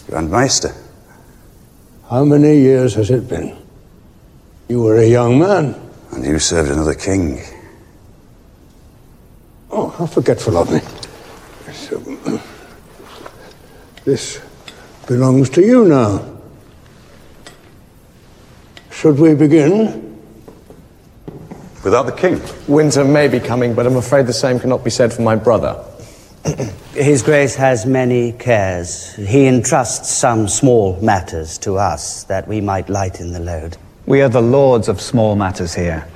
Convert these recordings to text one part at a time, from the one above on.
Grand Maester. How many years has it been? You were a young man. And you served another king. Oh, how forgetful of me. This belongs to you now. Should we begin? Without the king? Winter may be coming, but I'm afraid the same cannot be said for my brother. His Grace has many cares. He entrusts some small matters to us, that we might lighten the load. We are the lords of small matters here.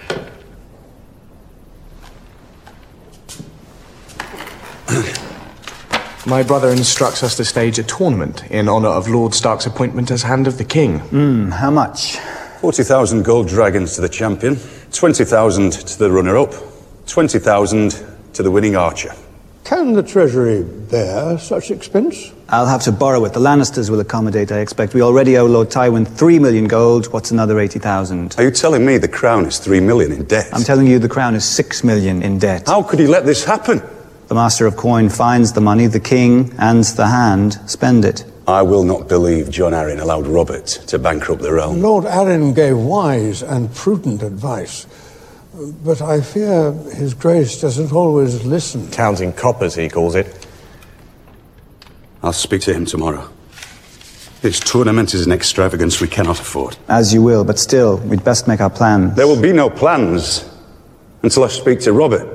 My brother instructs us to stage a tournament in honor of Lord Stark's appointment as Hand of the King. How much? 40,000 gold dragons to the champion, 20,000 to the runner-up, 20,000 to the winning archer. Can the Treasury bear such expense? I'll have to borrow it. The Lannisters will accommodate, I expect. We already owe Lord Tywin 3 million gold. What's another 80,000? Are you telling me the crown is 3 million in debt? I'm telling you the crown is 6 million in debt. How could he let this happen? The Master of Coin finds the money, the King and the Hand spend it. I will not believe Jon Arryn allowed Robert to bankrupt the realm. Lord Arryn gave wise and prudent advice, but I fear His Grace doesn't always listen. Counting coppers, he calls it. I'll speak to him tomorrow. This tournament is an extravagance we cannot afford. As you will, but still, we'd best make our plans. There will be no plans until I speak to Robert.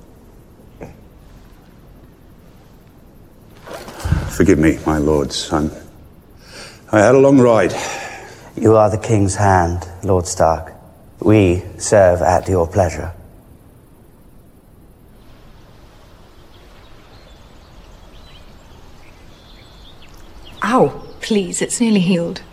Forgive me, my lords. I had a long ride. You are the King's Hand, Lord Stark. We serve at your pleasure. Ow, please, it's nearly healed.